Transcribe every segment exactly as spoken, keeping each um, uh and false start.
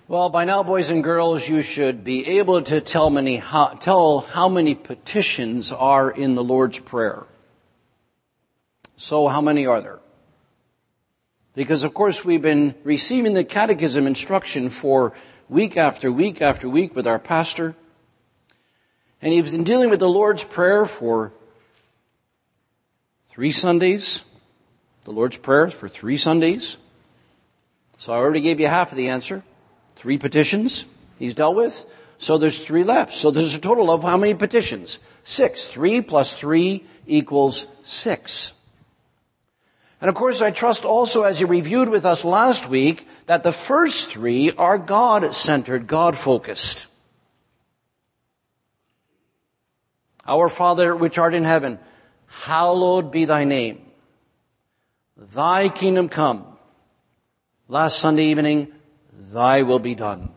Well, by now, boys and girls, you should be able to tell, many how, tell how many petitions are in the Lord's Prayer. So how many are there? Because, of course, we've been receiving the catechism instruction for week after week after week with our pastor. And he's been dealing with the Lord's Prayer for three Sundays. The Lord's Prayer for three Sundays. So I already gave you half of the answer. Three petitions he's dealt with. So there's three left. So there's a total of how many petitions? Six. Three plus three equals six. And of course, I trust also, as you reviewed with us last week, that the first three are God-centered, God-focused. Our Father, which art in heaven, hallowed be thy name. Thy kingdom come. Last Sunday evening, thy will be done.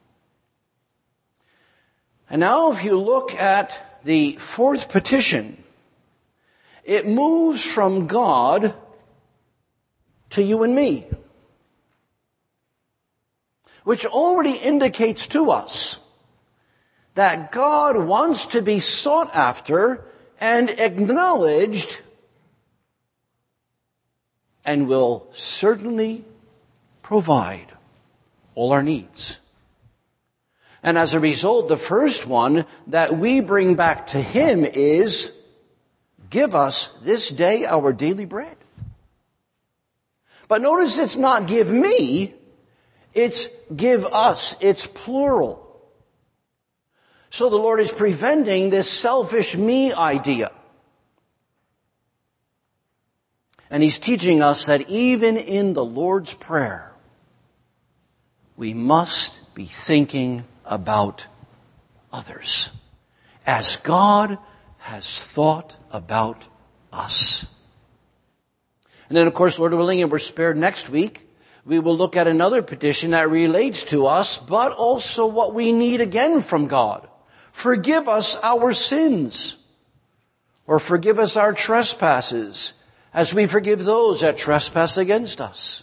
And now if you look at the fourth petition, it moves from God to you and me, which already indicates to us that God wants to be sought after and acknowledged and will certainly provide all our needs. And as a result, the first one that we bring back to Him is, give us this day our daily bread. But notice it's not give me, it's give us. It's plural. So the Lord is preventing this selfish me idea. And He's teaching us that even in the Lord's Prayer, we must be thinking about others as God has thought about us. And then, of course, Lord willing, and we're spared next week, we will look at another petition that relates to us, but also what we need again from God. Forgive us our sins, or forgive us our trespasses, as we forgive those that trespass against us.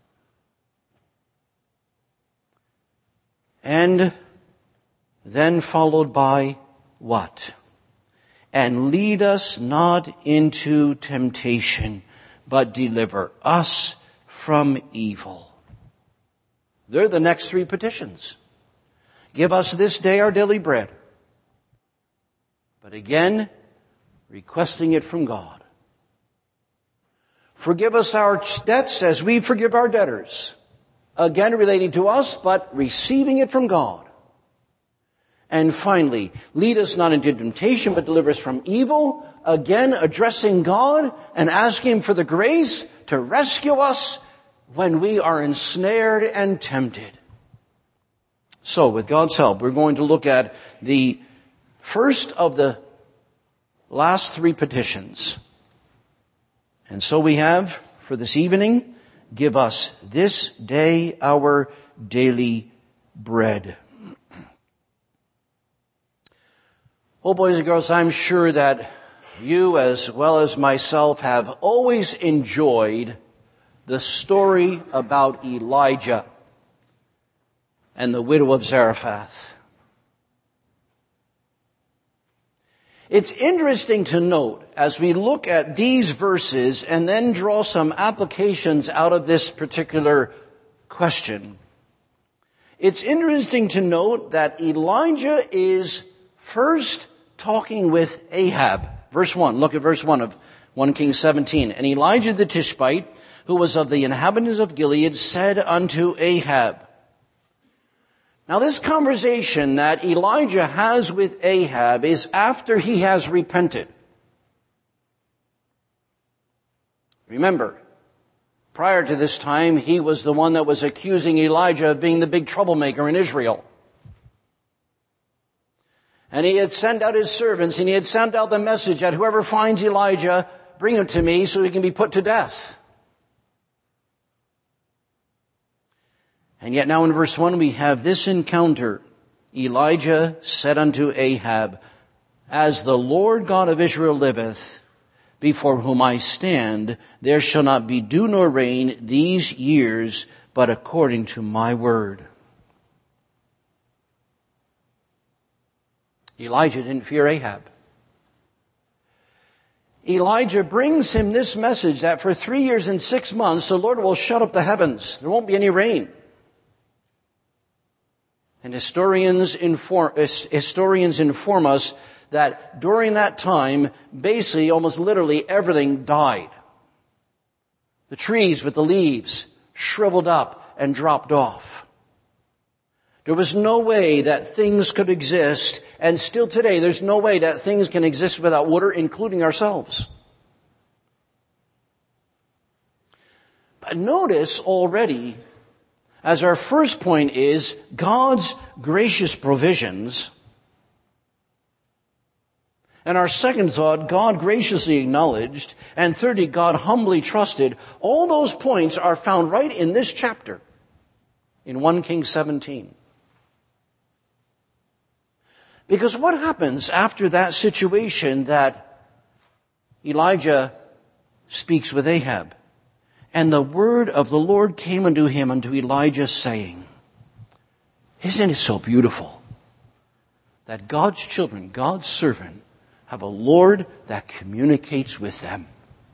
And then followed by what? And lead us not into temptation, but deliver us from evil. They're the next three petitions. Give us this day our daily bread. But again, requesting it from God. Forgive us our debts as we forgive our debtors. Again, relating to us, but receiving it from God. And finally, lead us not into temptation, but deliver us from evil. Again, addressing God and asking Him for the grace to rescue us when we are ensnared and tempted. So, with God's help, we're going to look at the first of the last three petitions. And so we have, for this evening, give us this day our daily bread. Oh, boys and girls, I'm sure that you, as well as myself, have always enjoyed the story about Elijah and the widow of Zarephath. It's interesting to note, as we look at these verses and then draw some applications out of this particular question, it's interesting to note that Elijah is first talking with Ahab. Verse one, look at verse one of First Kings seventeen. And Elijah the Tishbite, who was of the inhabitants of Gilead, said unto Ahab. Now this conversation that Elijah has with Ahab is after he has repented. Remember, prior to this time, he was the one that was accusing Elijah of being the big troublemaker in Israel. And he had sent out his servants, and he had sent out the message that whoever finds Elijah, bring him to me so he can be put to death. And yet now in verse one we have this encounter. Elijah said unto Ahab, As the Lord God of Israel liveth, before whom I stand, there shall not be dew nor rain these years, but according to my word. Elijah didn't fear Ahab. Elijah brings him this message that for three years and six months, the Lord will shut up the heavens. There won't be any rain. And historians inform, historians inform us that during that time, basically, almost literally, everything died. The trees with the leaves shriveled up and dropped off. There was no way that things could exist, and still today, there's no way that things can exist without water, including ourselves. But notice already, as our first point is God's gracious provisions, and our second thought, God graciously acknowledged, and thirdly, God humbly trusted, all those points are found right in this chapter, in First Kings seventeen. Because what happens after that situation that Elijah speaks with Ahab? And the word of the Lord came unto him, unto Elijah, saying, isn't it so beautiful that God's children, God's servant, have a Lord that communicates with them?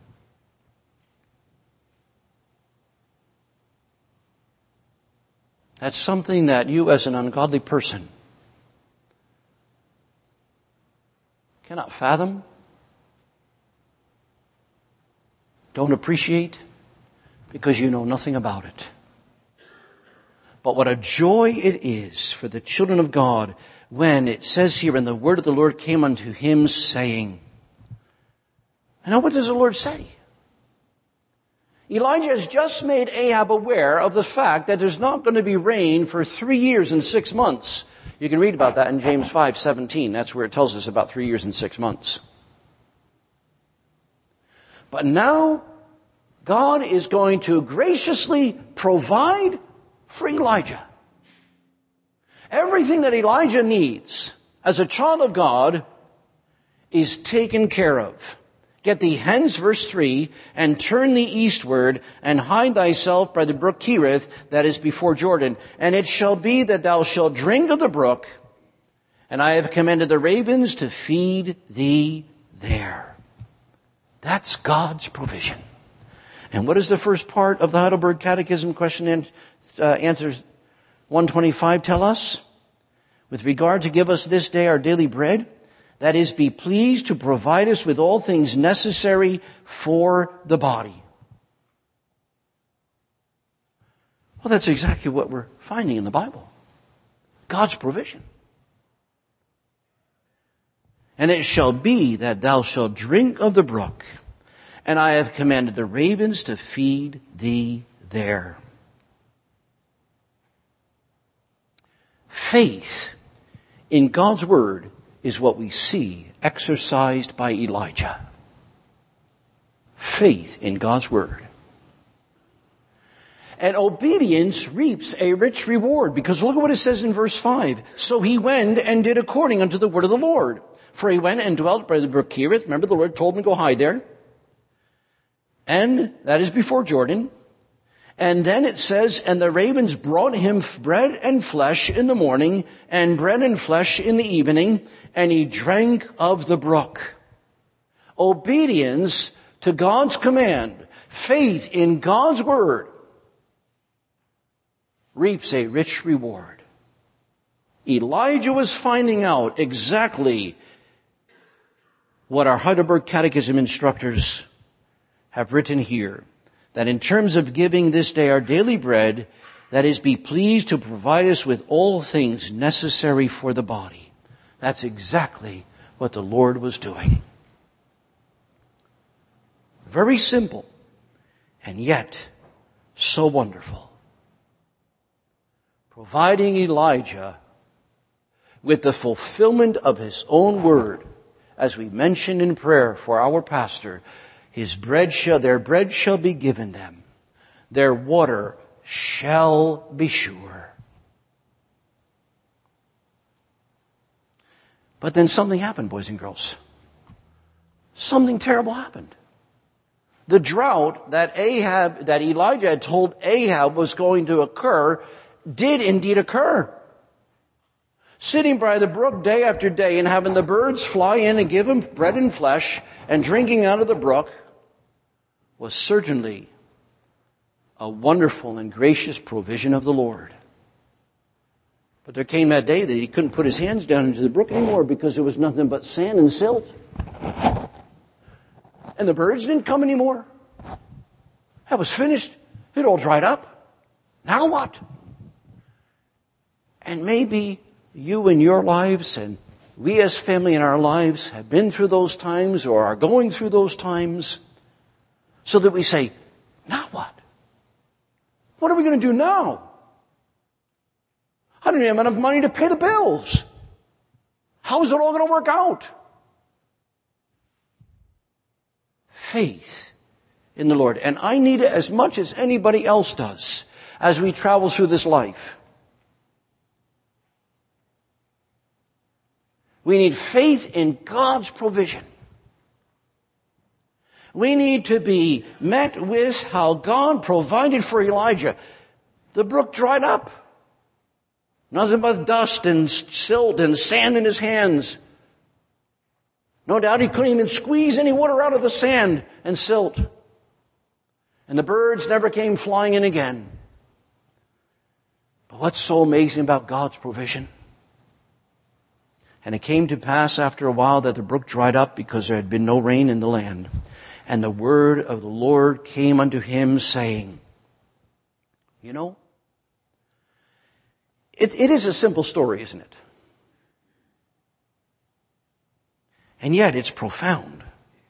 That's something that you as an ungodly person cannot fathom, don't appreciate, because you know nothing about it. But what a joy it is for the children of God when it says here, and the word of the Lord came unto him saying. And now what does the Lord say? Elijah has just made Ahab aware of the fact that there's not going to be rain for three years and six months. You can read about that in James five seventeen. That's where it tells us about three years and six months. But now God is going to graciously provide for Elijah. Everything that Elijah needs as a child of God is taken care of. Get thee hence, verse three, and turn thee eastward, and hide thyself by the brook Cherith, that is before Jordan. And it shall be that thou shalt drink of the brook, and I have commanded the ravens to feed thee there. That's God's provision. And what does the first part of the Heidelberg Catechism question and uh, answers one twenty-five tell us? With regard to give us this day our daily bread, that is, be pleased to provide us with all things necessary for the body. Well, that's exactly what we're finding in the Bible. God's provision. And it shall be that thou shalt drink of the brook, and I have commanded the ravens to feed thee there. Faith in God's word is what we see exercised by Elijah. Faith in God's word. And obedience reaps a rich reward, because look at what it says in verse five. So he went and did according unto the word of the Lord. For he went and dwelt by the brook Cherith. Remember, the Lord told him to go hide there. And that is before Jordan. And then it says, and the ravens brought him bread and flesh in the morning, and bread and flesh in the evening, and he drank of the brook. Obedience to God's command, faith in God's word, reaps a rich reward. Elijah was finding out exactly what our Heidelberg Catechism instructors have written here. That in terms of giving this day our daily bread, that is, be pleased to provide us with all things necessary for the body. That's exactly what the Lord was doing. Very simple, and yet so wonderful. Providing Elijah with the fulfillment of his own word, as we mentioned in prayer for our pastor. His bread shall, their bread shall be given them. Their water shall be sure. But then something happened, boys and girls. Something terrible happened. The drought that Ahab, that Elijah had told Ahab was going to occur, did indeed occur. sitting by the brook day after day and having the birds fly in and give him bread and flesh and drinking out of the brook was certainly a wonderful and gracious provision of the Lord. But there came that day that he couldn't put his hands down into the brook anymore because there was nothing but sand and silt. And the birds didn't come anymore. That was finished. It all dried up. Now what? And maybe you in your lives and we as family in our lives have been through those times or are going through those times so that we say, now what? What are we going to do now? I don't even have enough money to pay the bills. How is it all going to work out? Faith in the Lord. And I need it as much as anybody else does as we travel through this life. We need faith in God's provision. We need to be met with how God provided for Elijah. The brook dried up. Nothing but dust and silt and sand in his hands. No doubt he couldn't even squeeze any water out of the sand and silt. And the birds never came flying in again. But what's so amazing about God's provision? And it came to pass after a while that the brook dried up because there had been no rain in the land. And the word of the Lord came unto him saying, you know, It, it is a simple story, isn't it? And yet it's profound.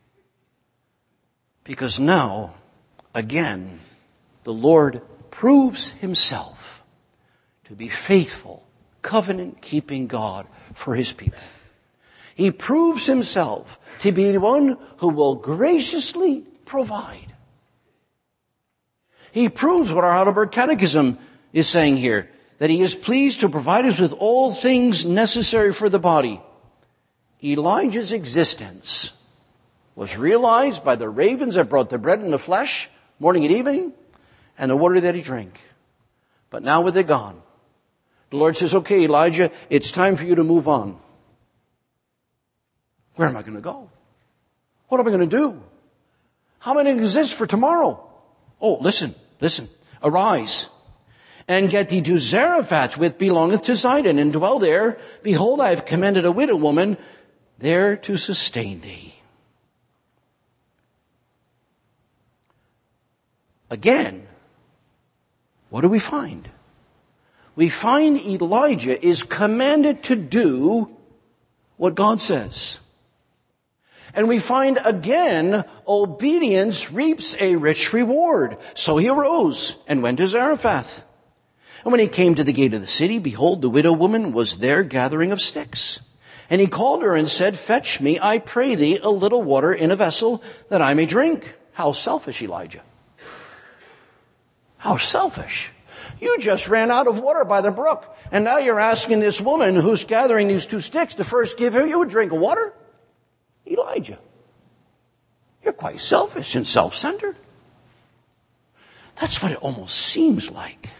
Because now, again, the Lord proves himself to be faithful, covenant-keeping God for his people. He proves himself to be one who will graciously provide. He proves what our Heidelberg Catechism is saying here, that he is pleased to provide us with all things necessary for the body. Elijah's existence was realized by the ravens that brought the bread and the flesh, morning and evening, and the water that he drank. But now with it gone, the Lord says, okay, Elijah, it's time for you to move on. Where am I going to go? What am I going to do? How am I going to exist for tomorrow? Oh, listen, listen, arise. And get thee to Zarephath, which belongeth to Zidon, and dwell there. Behold, I have commanded a widow woman there to sustain thee. Again, what do we find? We find Elijah is commanded to do what God says. And we find again, obedience reaps a rich reward. So he arose and went to Zarephath. And when he came to the gate of the city, behold, the widow woman was there gathering of sticks. And he called her and said, fetch me, I pray thee, a little water in a vessel that I may drink. How selfish, Elijah. How selfish. You just ran out of water by the brook. And now you're asking this woman who's gathering these two sticks to first give her you a drink of water? Elijah, you're quite selfish and self-centered. That's what it almost seems like.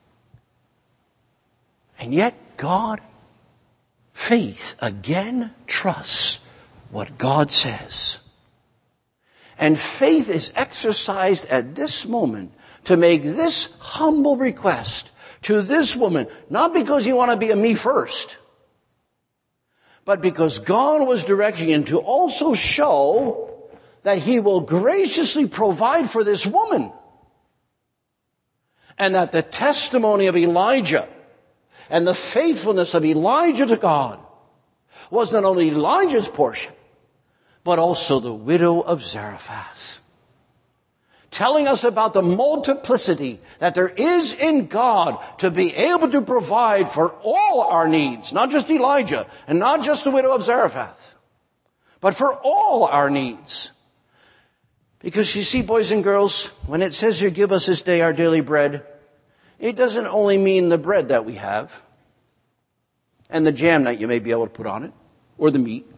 And yet God, faith, again trusts what God says. And faith is exercised at this moment to make this humble request to this woman, not because you want to be a me first, but because God was directing him to also show that he will graciously provide for this woman. And that the testimony of Elijah and the faithfulness of Elijah to God was not only Elijah's portion, but also the widow of Zarephath. Telling us about the multiplicity that there is in God to be able to provide for all our needs, not just Elijah and not just the widow of Zarephath, but for all our needs. Because you see, boys and girls, when it says here, give us this day our daily bread, it doesn't only mean the bread that we have and the jam that you may be able to put on it or the meat.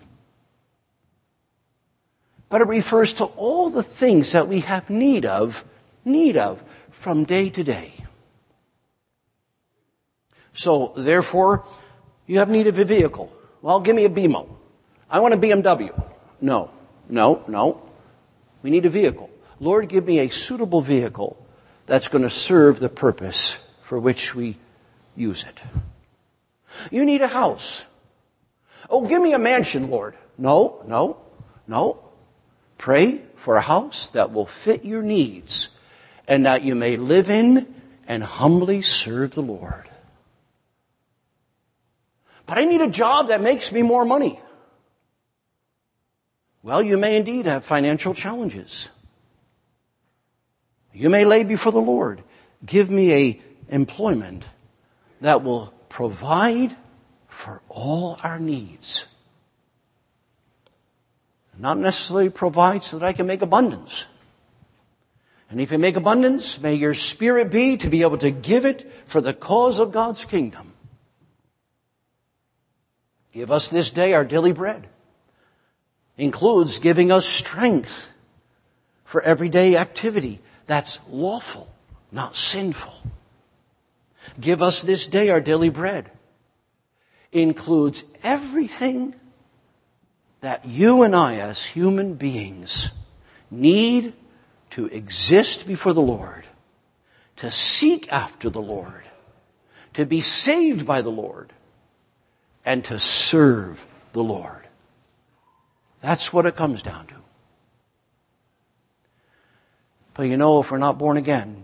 But it refers to all the things that we have need of, need of from day to day. So therefore, You have need of a vehicle. Well, give me a B M O. I want a B M W. No, no, no. We need a vehicle. Lord, give me a suitable vehicle that's going to serve the purpose for which we use it. You need a house. Oh, give me a mansion, Lord. No, no, no. Pray for a house that will fit your needs and that you may live in and humbly serve the Lord. But I need a job that makes me more money. Well, you may indeed have financial challenges. You may lay before the Lord, give me a employment that will provide for all our needs. Not necessarily provide so that I can make abundance. And if you make abundance, may your spirit be to be able to give it for the cause of God's kingdom. Give us this day our daily bread. Includes giving us strength for everyday activity that's lawful, not sinful. Give us this day our daily bread. Includes everything that you and I as human beings need to exist before the Lord, to seek after the Lord, to be saved by the Lord, and to serve the Lord. That's what it comes down to. But you know, if we're not born again,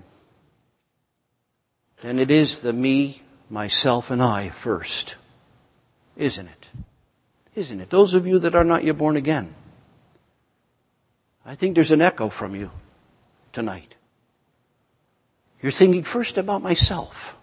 then it is the me, myself, and I first. Isn't it? Isn't it? Those of you that are not yet born again, I think there's an echo from you tonight. You're thinking first about myself.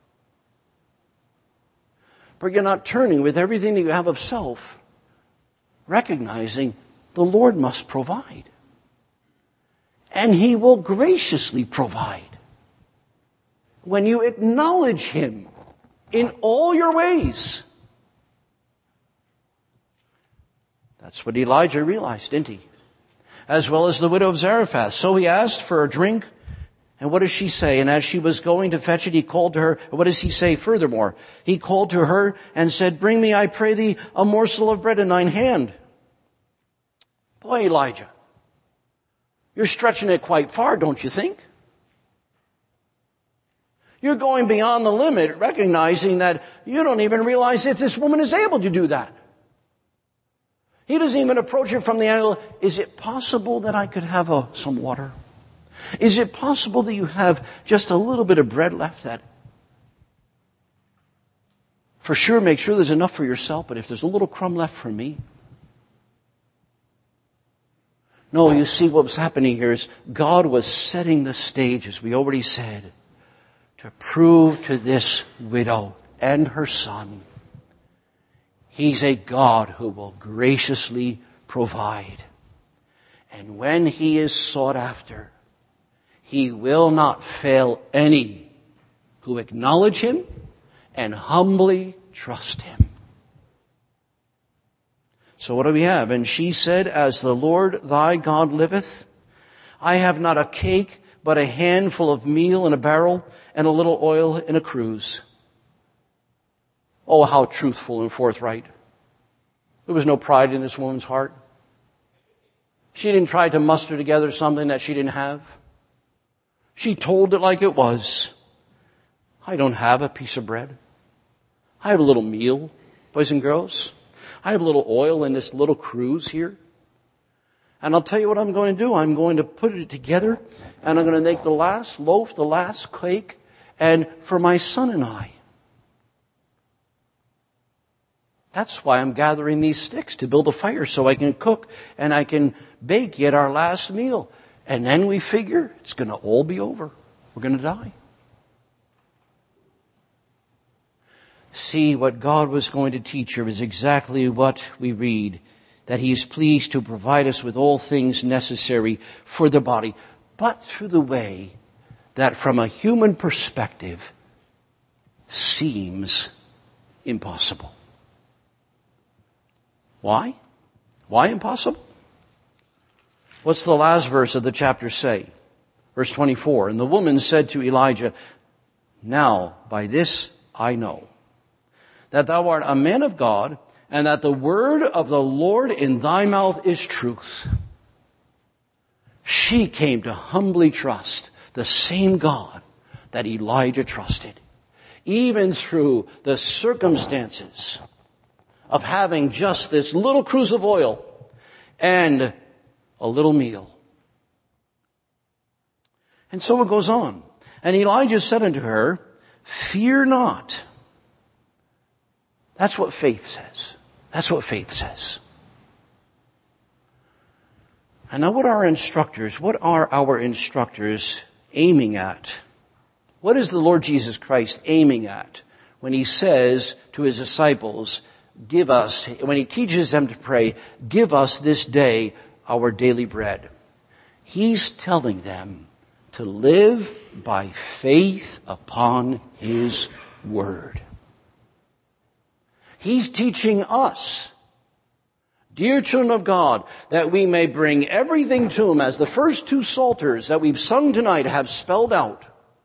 But you're not turning with everything that you have of self, recognizing the Lord must provide. And He will graciously provide. When you acknowledge Him in all your ways. That's what Elijah realized, didn't he? As well as the widow of Zarephath. So he asked for a drink. And what does she say? And as she was going to fetch it, he called to her. What does he say furthermore? He called to her and said, bring me, I pray thee, a morsel of bread in thine hand. Boy, Elijah, you're stretching it quite far, don't you think? You're going beyond the limit, recognizing that you don't even realize if this woman is able to do that. He doesn't even approach it from the angle, is it possible that I could have a, some water? Is it possible that you have just a little bit of bread left that? For sure, make sure there's enough for yourself, but if there's a little crumb left for me. No, you see what was happening here is God was setting the stage, as we already said, to prove to this widow and her son, He's a God who will graciously provide. And when He is sought after, He will not fail any who acknowledge Him and humbly trust Him. So what do we have? And she said, as the Lord thy God liveth, I have not a cake, but a handful of meal in a barrel and a little oil in a cruse. Oh, how truthful and forthright. There was no pride in this woman's heart. She didn't try to muster together something that she didn't have. She told it like it was. I don't have a piece of bread. I have a little meal, boys and girls. I have a little oil in this little cruse here. And I'll tell you what I'm going to do. I'm going to put it together and I'm going to make the last loaf, the last cake, and for my son and I. That's why I'm gathering these sticks to build a fire so I can cook and I can bake yet our last meal. And then we figure it's going to all be over. We're going to die. See, what God was going to teach her is exactly what we read, that He is pleased to provide us with all things necessary for the body, but through the way that from a human perspective seems impossible. Why? Why impossible? What's the last verse of the chapter say? Verse twenty-four, and the woman said to Elijah, now by this I know that thou art a man of God, and that the word of the Lord in thy mouth is truth. She came to humbly trust the same God that Elijah trusted, even through the circumstances of having just this little cruse of oil and a little meal. And so it goes on. And Elijah said unto her, fear not. That's what faith says. That's what faith says. And now what are our instructors? What are our instructors aiming at? What is the Lord Jesus Christ aiming at when he says to his disciples, give us, when he teaches them to pray, give us this day our daily bread? He's telling them to live by faith upon his word. He's teaching us, dear children of God, that we may bring everything to him, as the first two psalters that we've sung tonight have spelled out.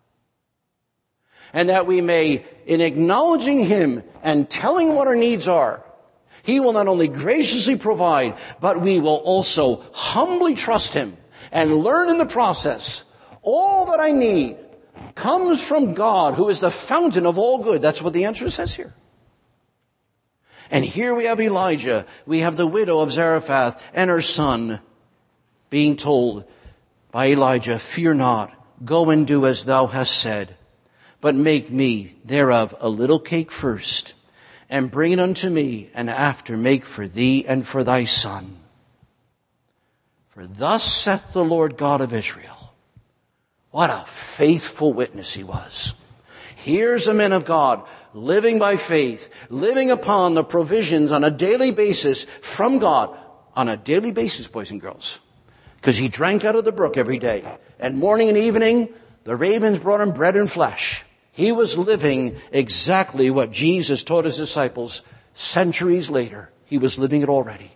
And that we may, in acknowledging him and telling what our needs are, he will not only graciously provide, but we will also humbly trust him and learn in the process, all that I need comes from God, who is the fountain of all good. That's what the answer says here. And here we have Elijah. We have the widow of Zarephath and her son being told by Elijah, fear not, go and do as thou hast said, but make me thereof a little cake first, and bring it unto me, and after make for thee and for thy son. For thus saith the Lord God of Israel. What a faithful witness he was. Here's a man of God living by faith, living upon the provisions on a daily basis from God. On a daily basis, boys and girls. Because he drank out of the brook every day. And morning and evening, the ravens brought him bread and flesh. He was living exactly what Jesus taught his disciples centuries later. He was living it already.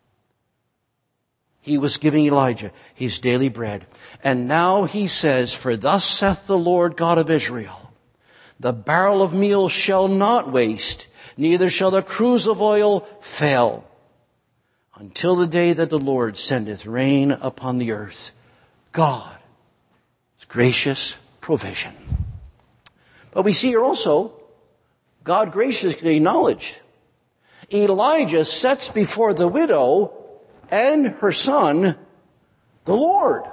He was giving Elijah his daily bread. And now he says, for thus saith the Lord God of Israel, the barrel of meal shall not waste, neither shall the cruse of oil fail, until the day that the Lord sendeth rain upon the earth. God's gracious provision. But we see here also, God graciously acknowledged. Elijah sets before the widow and her son the Lord.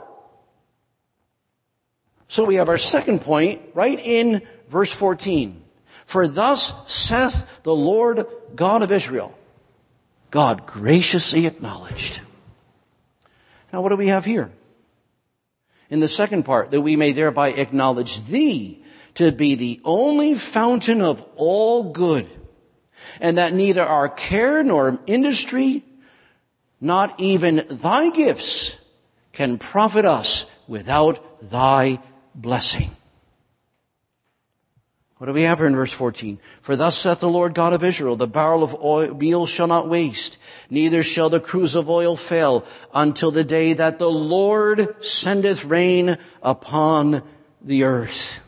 So we have our second point right in verse fourteen. For thus saith the Lord God of Israel. God graciously acknowledged. Now what do we have here? In the second part, that we may thereby acknowledge thee to be the only fountain of all good, and that neither our care nor industry, not even thy gifts, can profit us without thy blessing. What do we have here in verse fourteen? For thus saith the Lord God of Israel, the barrel of oil, meal shall not waste, neither shall the cruse of oil fail, until the day that the Lord sendeth rain upon the earth.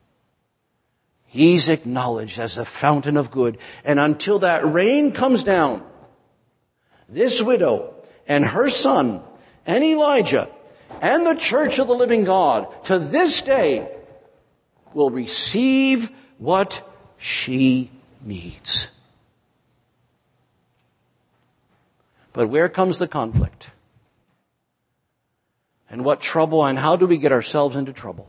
He's acknowledged as the fountain of good. And until that rain comes down, this widow and her son and Elijah and the church of the living God to this day will receive what she needs. But where comes the conflict? And what trouble, and how do we get ourselves into trouble?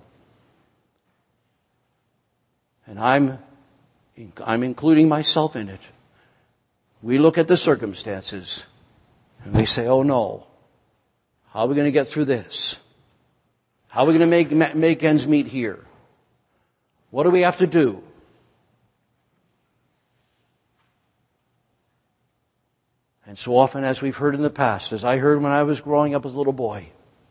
And I'm, I'm including myself in it. We look at the circumstances and we say, oh no, how are we going to get through this? How are we going to make, make ends meet here? What do we have to do? And so often, as we've heard in the past, as I heard when I was growing up as a little boy,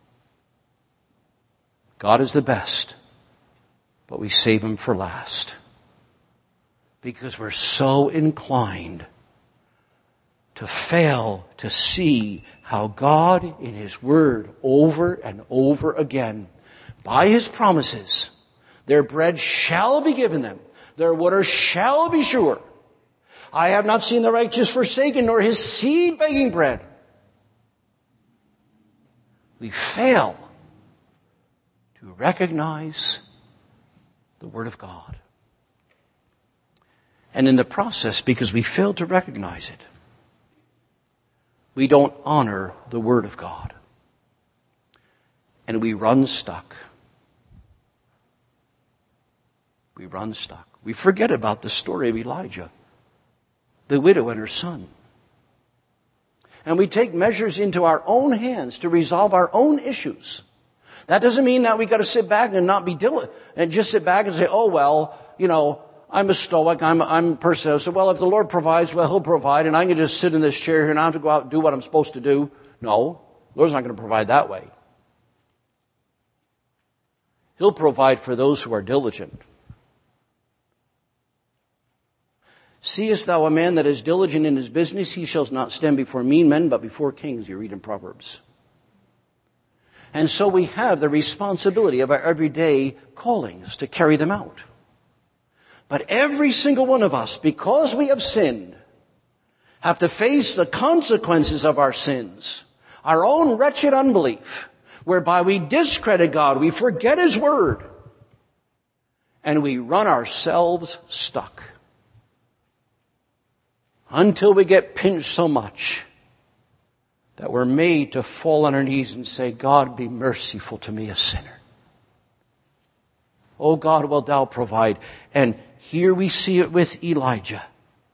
God is the best, but we save him for last. Because we're so inclined to fail to see how God in his word over and over again, by his promises, their bread shall be given them, their water shall be sure, I have not seen the righteous forsaken, nor his seed begging bread. We fail to recognize the Word of God. And in the process, because we fail to recognize it, we don't honor the Word of God. And we run stuck. We run stuck. We forget about the story of Elijah, the widow and her son. And we take measures into our own hands to resolve our own issues. That doesn't mean that we got to sit back and not be diligent and just sit back and say, oh, well, you know, I'm a stoic, I'm, I'm a person. So, well, if the Lord provides, well, He'll provide, and I can just sit in this chair here and I have to go out and do what I'm supposed to do. No, the Lord's not going to provide that way. He'll provide for those who are diligent. Seest thou a man that is diligent in his business? He shall not stand before mean men, but before kings, you read in Proverbs. And so we have the responsibility of our everyday callings to carry them out. But every single one of us, because we have sinned, have to face the consequences of our sins, our own wretched unbelief, whereby we discredit God, we forget His Word, and we run ourselves stuck. Until we get pinched so much that we're made to fall on our knees and say, God, be merciful to me, a sinner. Oh God, wilt thou provide? And here we see it with Elijah.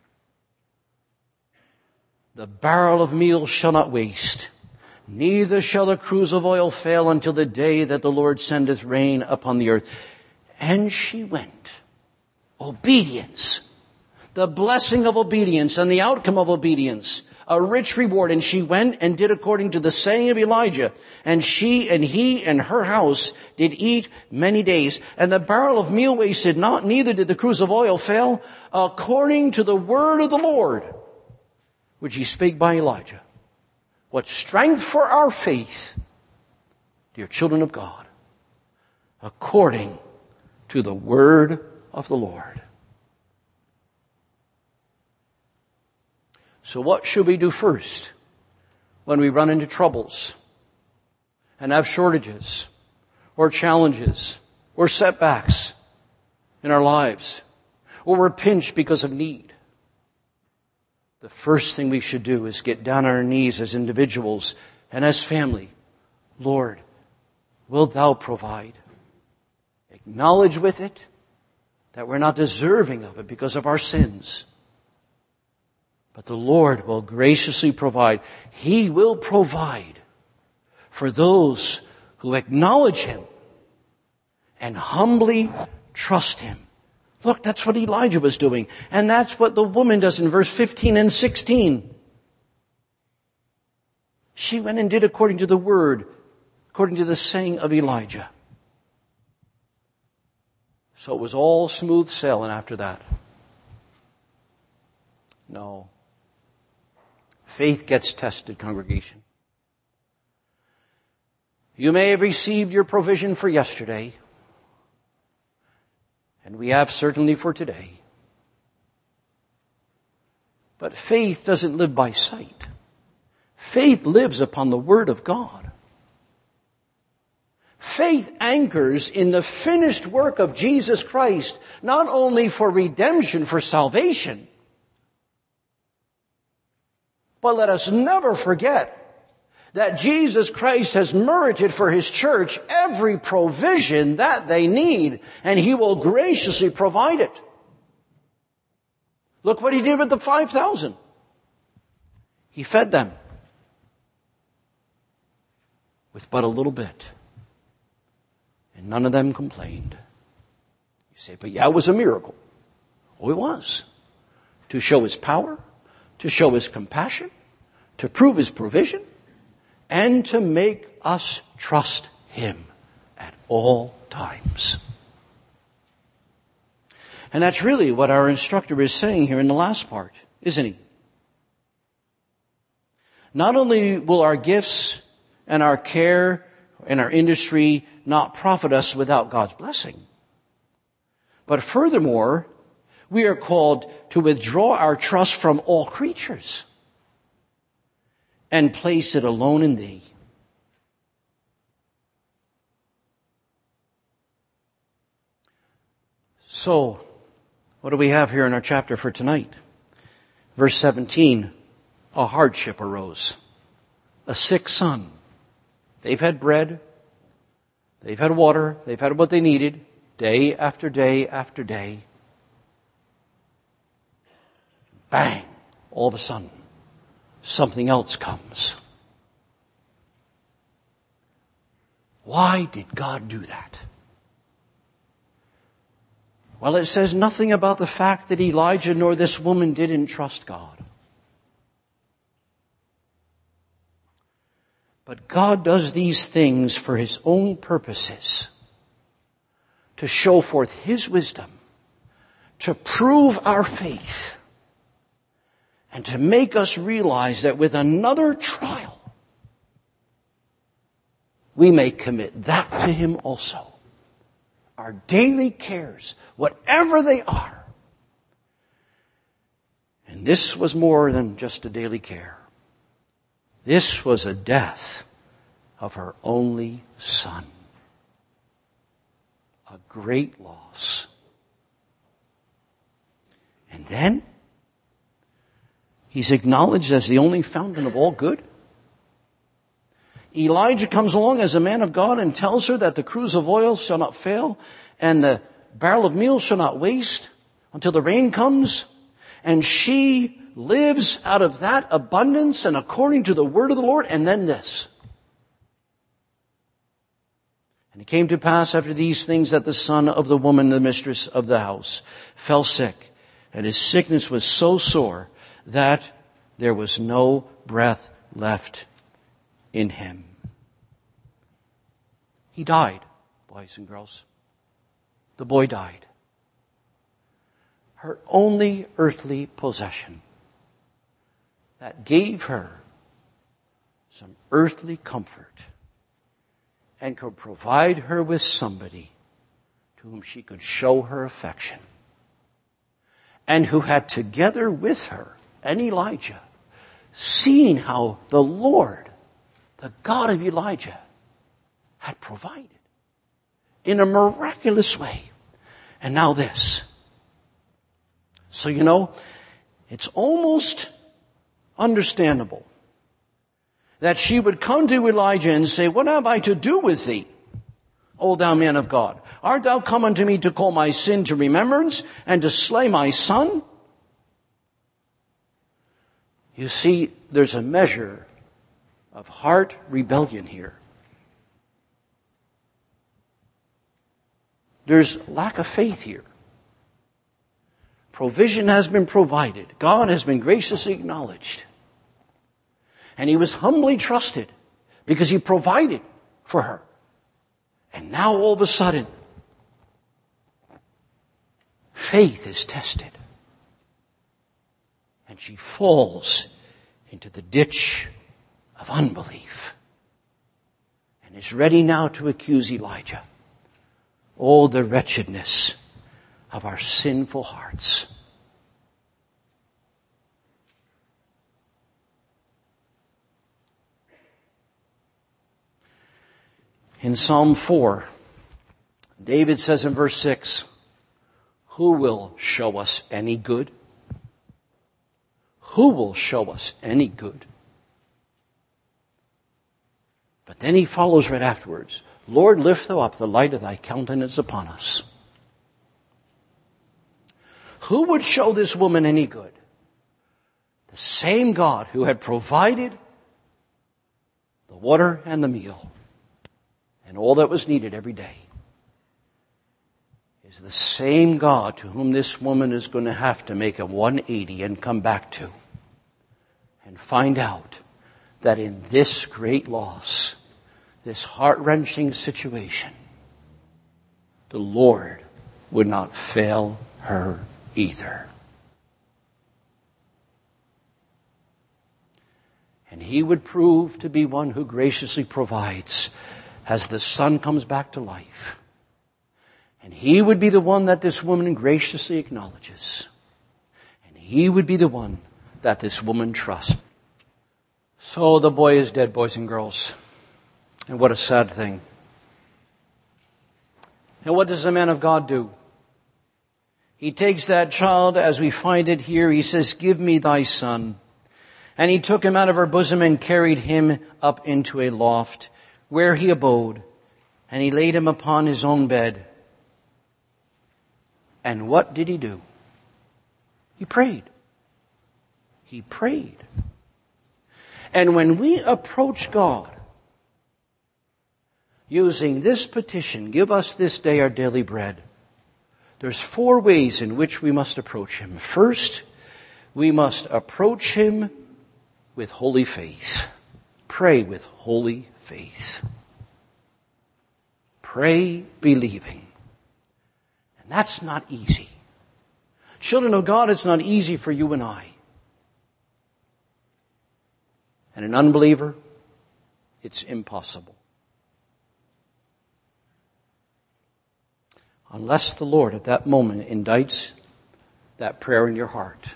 The barrel of meal shall not waste, neither shall the cruse of oil fail until the day that the Lord sendeth rain upon the earth. And she went. Obedience. The blessing of obedience and the outcome of obedience. A rich reward. And she went and did according to the saying of Elijah. And she and he and her house did eat many days. And the barrel of meal wasted not, neither did the cruse of oil fail, according to the word of the Lord, which he spake by Elijah. What strength for our faith, dear children of God, according to the word of the Lord. So what should we do first when we run into troubles and have shortages or challenges or setbacks in our lives, or we're pinched because of need? The first thing we should do is get down on our knees as individuals and as family. Lord, wilt thou provide? Acknowledge with it that we're not deserving of it because of our sins. But the Lord will graciously provide. He will provide for those who acknowledge Him and humbly trust Him. Look, that's what Elijah was doing. And that's what the woman does in verse fifteen and sixteen. She went and did according to the word, according to the saying of Elijah. So it was all smooth sailing after that. No. Faith gets tested, congregation. You may have received your provision for yesterday, and we have certainly for today. But faith doesn't live by sight. Faith lives upon the Word of God. Faith anchors in the finished work of Jesus Christ, not only for redemption, for salvation, but let us never forget that Jesus Christ has merited for His church every provision that they need, and He will graciously provide it. Look what He did with the five thousand. He fed them with but a little bit, and none of them complained. You say, but yeah, it was a miracle. Oh, it was. To show His power, to show His compassion, to prove His provision, and to make us trust Him at all times. And that's really what our instructor is saying here in the last part, isn't he? Not only will our gifts and our care and our industry not profit us without God's blessing, but furthermore, We are called to withdraw our trust from all creatures and place it alone in thee. So, what do we have here in our chapter for tonight? Verse seventeen, a hardship arose. A sick son. They've had bread. They've had water. They've had what they needed day after day after day. Bang! All of a sudden, something else comes. Why did God do that? Well, it says nothing about the fact that Elijah nor this woman didn't trust God. But God does these things for His own purposes, to show forth His wisdom, to prove our faith, and to make us realize that with another trial, we may commit that to Him also. Our daily cares, whatever they are. And this was more than just a daily care. This was a death of her only son. A great loss. And then, he's acknowledged as the only fountain of all good. Elijah comes along as a man of God and tells her that the cruse of oil shall not fail and the barrel of meal shall not waste until the rain comes. And she lives out of that abundance and according to the word of the Lord. And then this. And it came to pass after these things that the son of the woman, the mistress of the house, fell sick. And his sickness was so sore that there was no breath left in him. He died, boys and girls. The boy died. Her only earthly possession that gave her some earthly comfort and could provide her with somebody to whom she could show her affection, and who had together with her and Elijah seen how the Lord, the God of Elijah, had provided in a miraculous way. And now this. So, you know, it's almost understandable that she would come to Elijah and say, what have I to do with thee, O thou man of God? Art thou come unto me to call my sin to remembrance and to slay my son? You see, there's a measure of heart rebellion here. There's lack of faith here. Provision has been provided. God has been graciously acknowledged. And he was humbly trusted because he provided for her. And now all of a sudden, faith is tested. And she falls into the ditch of unbelief and is ready now to accuse Elijah. Oh, the wretchedness of our sinful hearts. In Psalm four, David says in verse six, who will show us any good? Who will show us any good? But then he follows right afterwards. Lord, lift thou up the light of thy countenance upon us. Who would show this woman any good? The same God who had provided the water and the meal and all that was needed every day is the same God to whom this woman is going to have to make a one eighty and come back to and find out that in this great loss, this heart-wrenching situation, the Lord would not fail her either. And he would prove to be one who graciously provides as the son comes back to life. And he would be the one that this woman graciously acknowledges. And he would be the one that this woman trusts. So the boy is dead, boys and girls. And what a sad thing. And what does the man of God do? He takes that child as we find it here. He says, "Give me thy son." And he took him out of her bosom and carried him up into a loft where he abode. And he laid him upon his own bed. And what did he do? He prayed. He prayed. And when we approach God using this petition, "Give us this day our daily bread," there's four ways in which we must approach him. First, we must approach him with holy faith. Pray with holy faith. Pray believing. And that's not easy. Children of God, it's not easy for you and I. And an unbeliever, it's impossible. Unless the Lord at that moment indicts that prayer in your heart.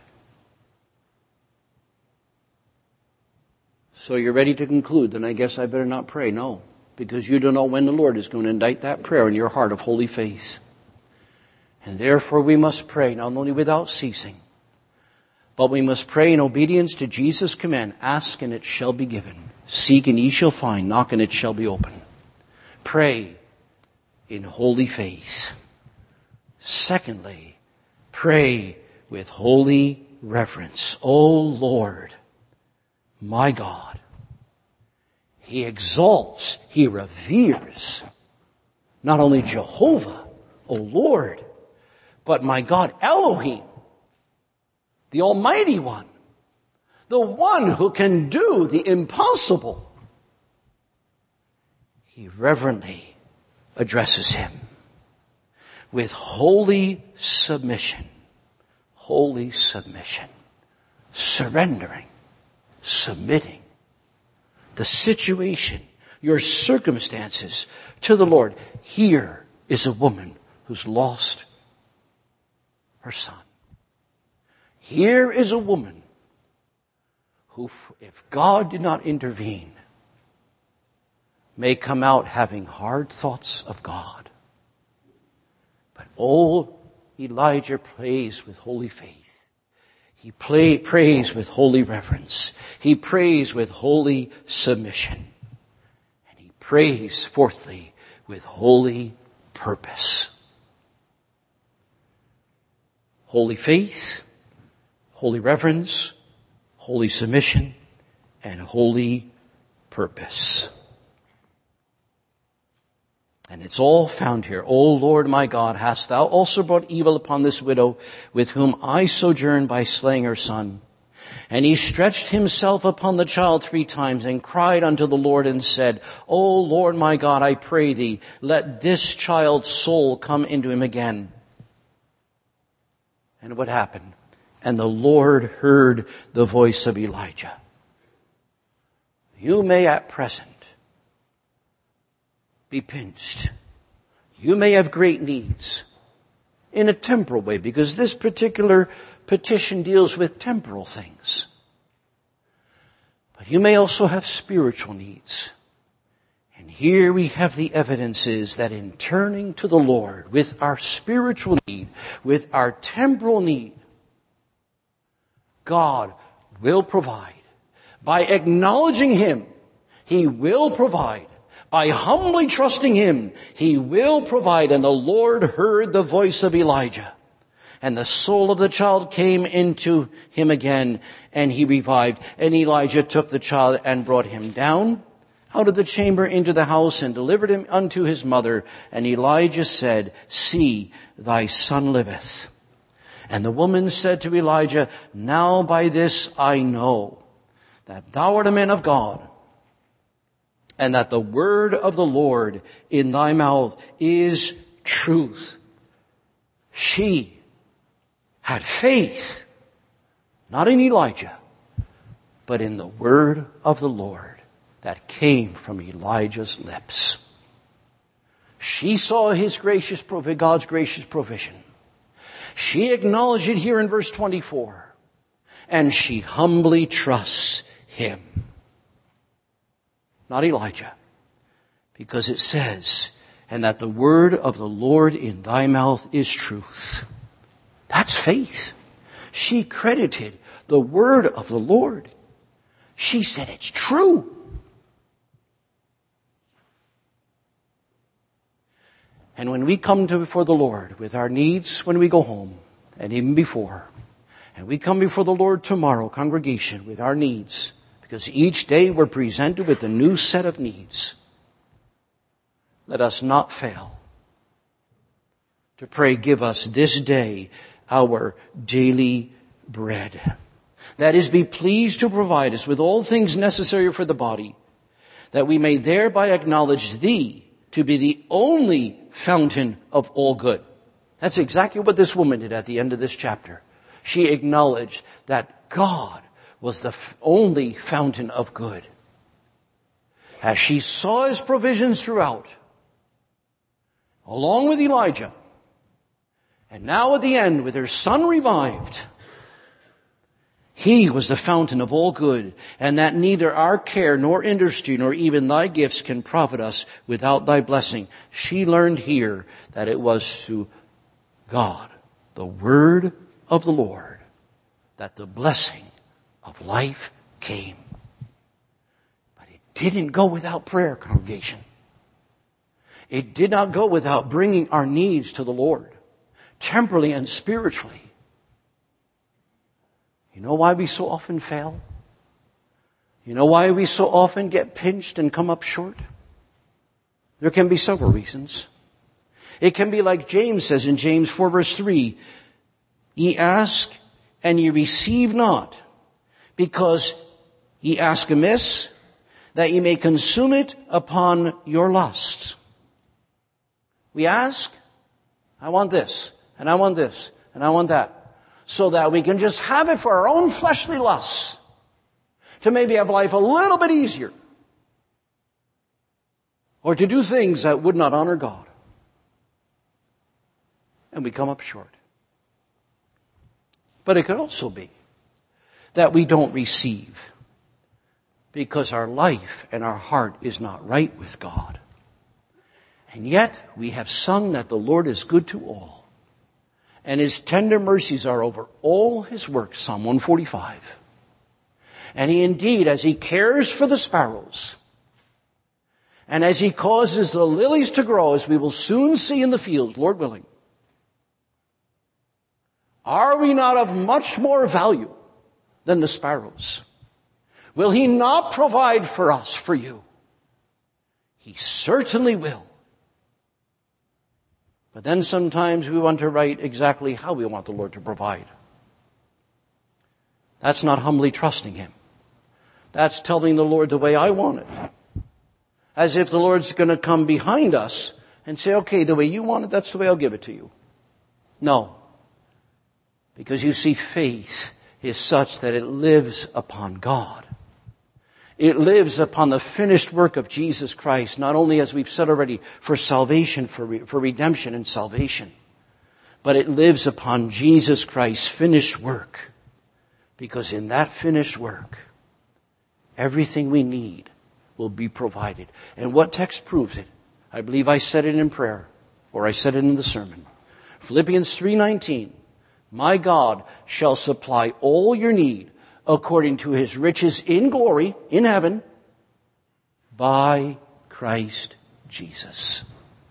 So you're ready to conclude, then I guess I better not pray. No, because you don't know when the Lord is going to indict that prayer in your heart of holy faith. And therefore we must pray not only without ceasing, but we must pray in obedience to Jesus' command. Ask and it shall be given. Seek and ye shall find. Knock and it shall be opened. Pray in holy faith. Secondly, pray with holy reverence. O Lord, my God. He exalts, he reveres not only Jehovah, O Lord, but my God Elohim, the Almighty One, the one who can do the impossible. He reverently addresses him with holy submission, holy submission, surrendering, submitting the situation, your circumstances to the Lord. Here is a woman who's lost her son. Here is a woman who, if God did not intervene, may come out having hard thoughts of God. But old Elijah prays with holy faith. He play, prays with holy reverence. He prays with holy submission. And he prays, fourthly, with holy purpose. Holy faith, holy reverence, holy submission, and holy purpose. And it's all found here. O Lord my God, hast thou also brought evil upon this widow with whom I sojourn by slaying her son? And he stretched himself upon the child three times and cried unto the Lord and said, O Lord my God, I pray thee, let this child's soul come into him again. And what happened? And the Lord heard the voice of Elijah. You may at present be pinched. You may have great needs in a temporal way, because this particular petition deals with temporal things. But you may also have spiritual needs. And here we have the evidences that in turning to the Lord with our spiritual need, with our temporal need, God will provide. By acknowledging Him, He will provide. By humbly trusting Him, He will provide. And the Lord heard the voice of Elijah. And the soul of the child came into him again, and he revived. And Elijah took the child and brought him down out of the chamber into the house and delivered him unto his mother. And Elijah said, See, thy son liveth. And the woman said to Elijah, Now by this I know that thou art a man of God, and that the word of the Lord in thy mouth is truth. She had faith, not in Elijah, but in the word of the Lord that came from Elijah's lips. She saw his gracious, God's gracious provision. She acknowledged it here in verse twenty-four. And she humbly trusts him. Not Elijah. Because it says, and that the word of the Lord in thy mouth is truth. That's faith. She credited the word of the Lord. She said it's true. And when we come to before the Lord with our needs when we go home, and even before, and we come before the Lord tomorrow, congregation, with our needs, because each day we're presented with a new set of needs, let us not fail to pray, give us this day our daily bread. That is, be pleased to provide us with all things necessary for the body, that we may thereby acknowledge thee to be the only fountain of all good. That's exactly what this woman did at the end of this chapter. She acknowledged that God was the only fountain of good. As she saw his provisions throughout, along with Elijah, and now at the end with her son revived, he was the fountain of all good, and that neither our care nor industry nor even thy gifts can profit us without thy blessing. She learned here that it was through God, the word of the Lord, that the blessing of life came. But it didn't go without prayer, congregation. It did not go without bringing our needs to the Lord, temporally and spiritually. You know why we so often fail? You know why we so often get pinched and come up short? There can be several reasons. It can be like James says in James four verse three, ye ask and ye receive not, because ye ask amiss, that ye may consume it upon your lusts. We ask, I want this, and I want this, and I want that. So that we can just have it for our own fleshly lusts. To maybe have life a little bit easier. Or to do things that would not honor God. And we come up short. But it could also be that we don't receive because our life and our heart is not right with God. And yet we have sung that the Lord is good to all. And his tender mercies are over all his works, Psalm one forty-five. And he indeed, as he cares for the sparrows, and as he causes the lilies to grow, as we will soon see in the fields, Lord willing, are we not of much more value than the sparrows? Will he not provide for us, for you? He certainly will. But then sometimes we want to write exactly how we want the Lord to provide. That's not humbly trusting him. That's telling the Lord the way I want it. As if the Lord's going to come behind us and say, okay, the way you want it, that's the way I'll give it to you. No. Because you see, faith is such that it lives upon God. It lives upon the finished work of Jesus Christ, not only, as we've said already, for salvation, for, re- for redemption and salvation, but it lives upon Jesus Christ's finished work. Because in that finished work, everything we need will be provided. And what text proves it? I believe I said it in prayer, or I said it in the sermon. Philippians three nineteen, my God shall supply all your need according to his riches in glory, in heaven, by Christ Jesus.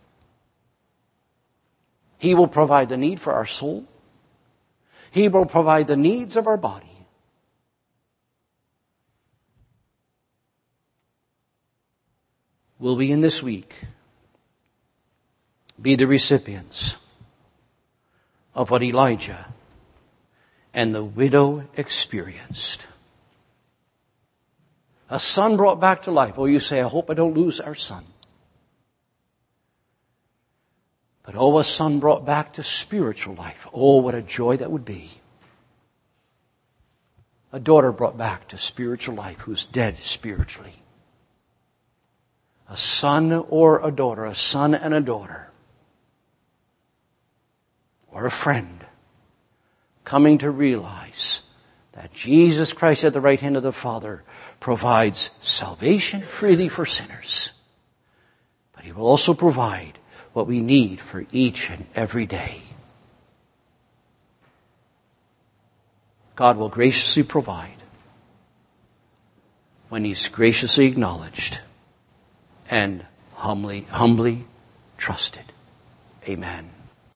He will provide the need for our soul. He will provide the needs of our body. Will we in this week be the recipients of what Elijah and the widow experienced? A son brought back to life. Oh, you say, I hope I don't lose our son. But oh, a son brought back to spiritual life. Oh, what a joy that would be. A daughter brought back to spiritual life who's dead spiritually. a son or a daughter, a son and a daughter, or a friend, coming to realize that Jesus Christ at the right hand of the Father provides salvation freely for sinners. But He will also provide what we need for each and every day. God will graciously provide when He's graciously acknowledged and humbly, humbly trusted. Amen.